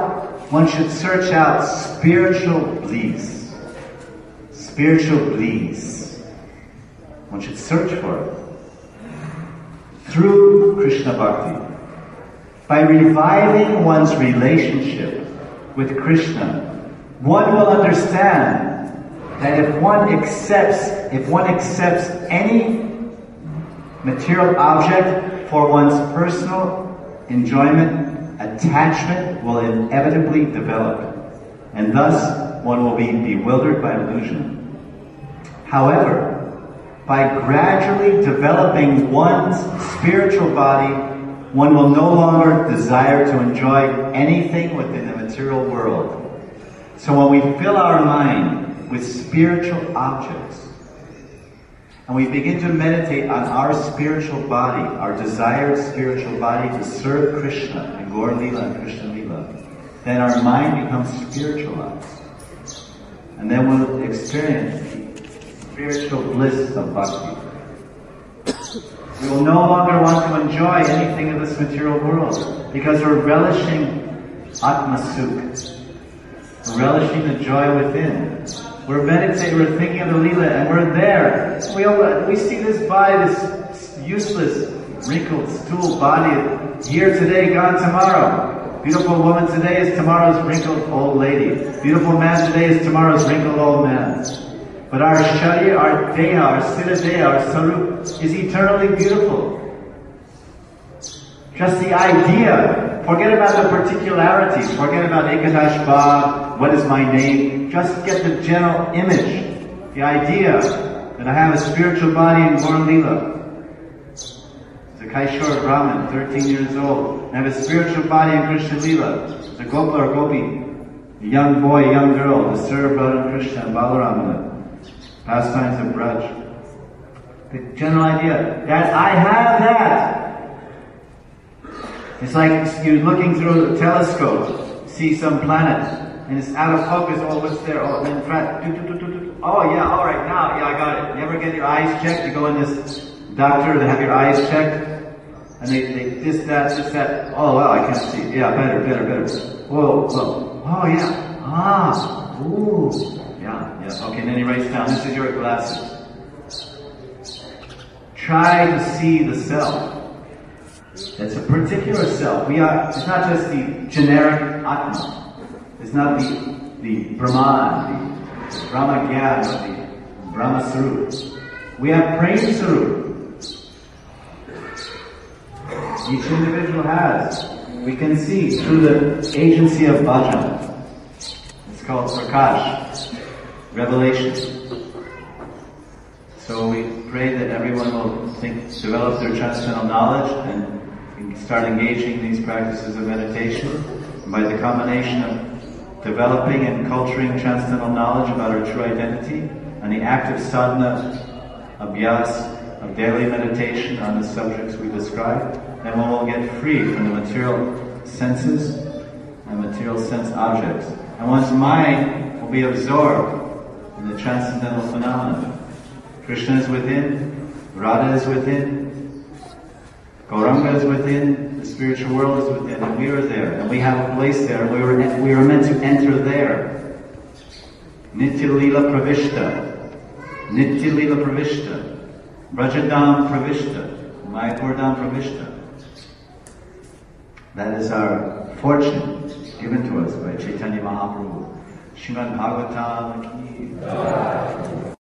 out spiritual bliss. Spiritual bliss. One should search for it. Through Krishna Bhakti. By reviving one's relationship with Krishna, one will understand that if one accepts any material object for one's personal enjoyment, attachment will inevitably develop, and thus one will be bewildered by illusion. However, by gradually developing one's spiritual body, one will no longer desire to enjoy anything within the material world. So when we fill our mind with spiritual objects, and we begin to meditate on our spiritual body, our desired spiritual body to serve Krishna and Gaur Lila and Krishna Lila, then our mind becomes spiritualized. And then we'll experience the spiritual bliss of bhakti. We will no longer want to enjoy anything of this material world because we're relishing Atma Sukh. We're relishing the joy within. We're meditating, we're thinking of the Leela, and we're there. We see this body, this useless, wrinkled, stool body, here today, gone tomorrow. Beautiful woman today is tomorrow's wrinkled old lady. Beautiful man today is tomorrow's wrinkled old man. But our Sharir, our Deha, our Sila Deha, our Sarup is eternally beautiful. Just the idea, forget about the particularities, forget about Ekadash Bhav, what is my name, just get the general image, the idea that I have a spiritual body in Gaur Lila. It's a Kaishor Brahmin, 13 years old, I have a spiritual body in Krishna Lila. It's a Gopal or Gopi, a young boy, a young girl, to serve Radha Krishna and Balaram, the pastimes of Braj. The general idea that I have that. It's like you're looking through a telescope, see some planet, and it's out of focus. Oh, what's there? Oh, in front. Oh, yeah, all right, now, yeah, I got it. You ever get your eyes checked? You go in this doctor to have your eyes checked, and they this, that. Oh, well, I can't see. Yeah, better. Whoa. Oh, yeah. Ooh. Yeah. Okay, and then he writes down, this is your glasses. Try to see the self. It's a particular self. It's not just the generic Atma. It's not the Brahman, the Brahma Gyan, the Brahma Sarup. We have Prem Sarup. Each individual has. We can see through the agency of bhajan. It's called Prakash, revelation. So we pray that everyone will develop their transcendental knowledge and start engaging in these practices of meditation. And by the combination of developing and culturing transcendental knowledge about our true identity, and the active sadhana, abhyas, of daily meditation on the subjects we described, then one will get free from the material senses and material sense objects. And one's mind will be absorbed in the transcendental phenomena. Krishna is within, Radha is within, Gauranga is within, the spiritual world is within, and we are there, and we have a place there, and we were meant to enter there. Nitya Lila Pravishta, Nitya Lila Pravishta, Brajadam Pravishta, Mayapurdam Pravishta. That is our fortune given to us by Chaitanya Mahaprabhu. Srimad Bhagavatam ki